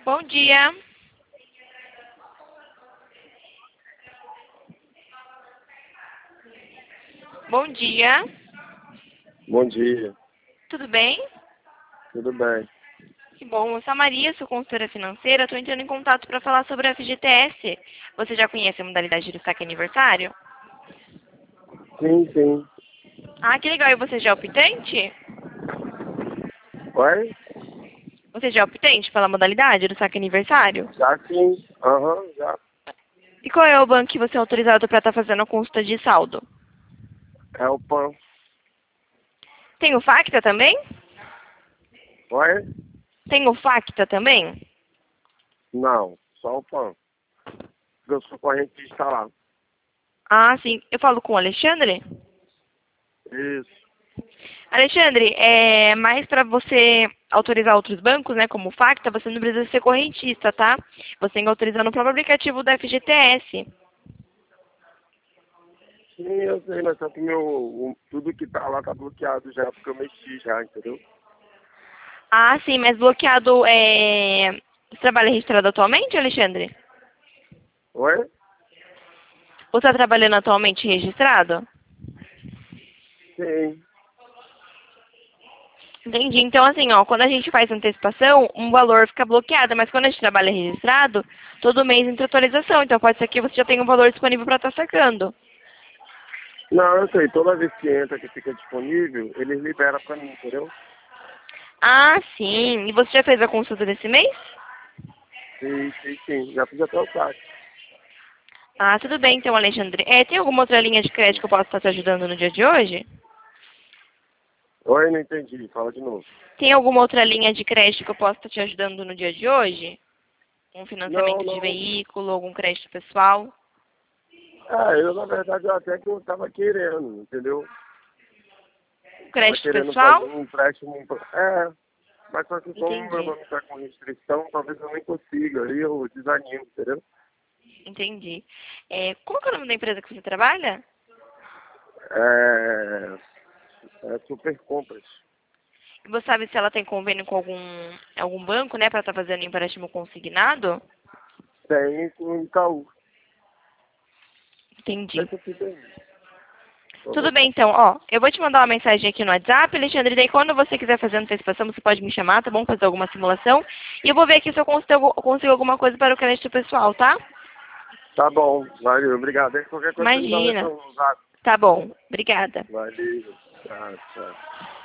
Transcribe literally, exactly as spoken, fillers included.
Bom dia. Bom dia. Bom dia, Tudo bem? tudo bem? Que bom. Eu sou a Maria, sou consultora financeira. Estou entrando em contato para falar sobre a F G T S. Você já conhece a modalidade do saque aniversário? Sim, sim. Ah, que legal. E você já é optante? Oi? Você já é optante pela modalidade do saque aniversário? Já sim. Aham, já. E qual é o banco que você é autorizado para estar fazendo a consulta de saldo? É o pão. Tem o Facta também? Oi? Tem o Facta também? Não, só o pão. Eu sou correntista lá. Ah, sim. Eu falo com o Alexandre? Isso. Alexandre, é mais para você autorizar outros bancos, né, como o Facta, você não precisa ser correntista, tá? Você tem que autorizar no próprio aplicativo da F G T S. Sim, eu sei, mas só que meu, o- tudo que tá lá tá bloqueado já, porque eu mexi já, entendeu? Ah, sim, mas bloqueado é... Você trabalha registrado atualmente, Alexandre? Oi? Você está trabalhando atualmente registrado? Sim. Entendi. Então, assim, ó, quando a gente faz antecipação, um valor fica bloqueado, mas quando a gente trabalha registrado, todo mês entra atualização. Então, pode ser que você já tenha um valor disponível para estar sacando. Não, eu sei, toda vez que entra que fica disponível, eles liberam pra mim, entendeu? Ah, sim. E você já fez a consulta desse mês? Sim, sim, sim. Já fiz até o saque. Ah, tudo bem então, Alexandre. É, tem alguma outra linha de crédito que eu possa estar te ajudando no dia de hoje? Oi, não entendi. Fala de novo. Tem alguma outra linha de crédito que eu possa estar te ajudando no dia de hoje? Um Não, financiamento de não. veículo, algum crédito pessoal? Ah, eu na verdade eu até que eu tava querendo, entendeu? Um Tava crédito querendo fazer pessoal? um empréstimo. pra- É, mas só que como meu Entendi, nome tá com restrição, talvez eu nem consiga, aí eu desanimo, entendeu? entendi. É, qual que é o nome da empresa que você trabalha? É, é super compras. E você sabe se ela tem convênio com algum, algum banco, né, para estar fazendo empréstimo consignado? Tem com o Itaú. Entendi. Deixa eu te bem. Tudo bem, então, ó, eu vou te mandar uma mensagem aqui no WhatsApp, Alexandre, daí quando você quiser fazer a antecipação, você pode me chamar, tá bom? Fazer alguma simulação. E eu vou ver aqui se eu consigo, consigo alguma coisa para o crédito pessoal, tá? Tá bom, valeu, obrigado. Aí qualquer coisa você me dá um Imagina. retorno no zap. Tá bom. Obrigada. Valeu, tchau, tchau.